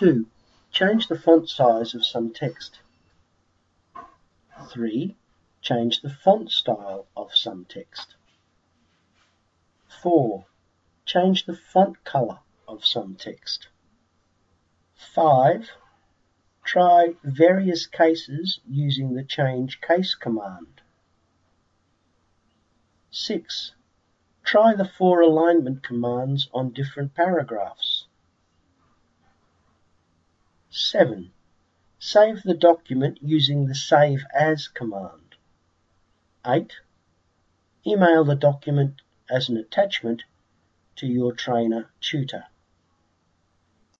2. Change the font size of some text. 3. Change the font style of some text. 4. Change the font color of some text. 5. Try various cases using the change case command. 6. Try the 4 alignment commands on different paragraphs. 7. Save the document using the Save As command. 8. Email the document as an attachment to your trainer tutor.